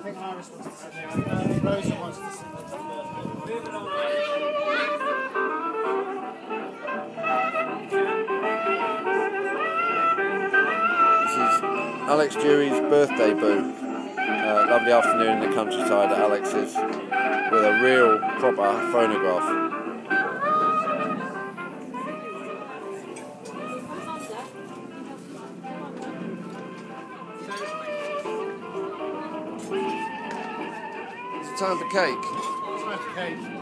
think Iris wants to sit there. Rosa wants to sit there. This is Alex Dewey's birthday boo. Lovely afternoon in the countryside at Alex's with a real proper phonograph. It's time for cake. Time for cake.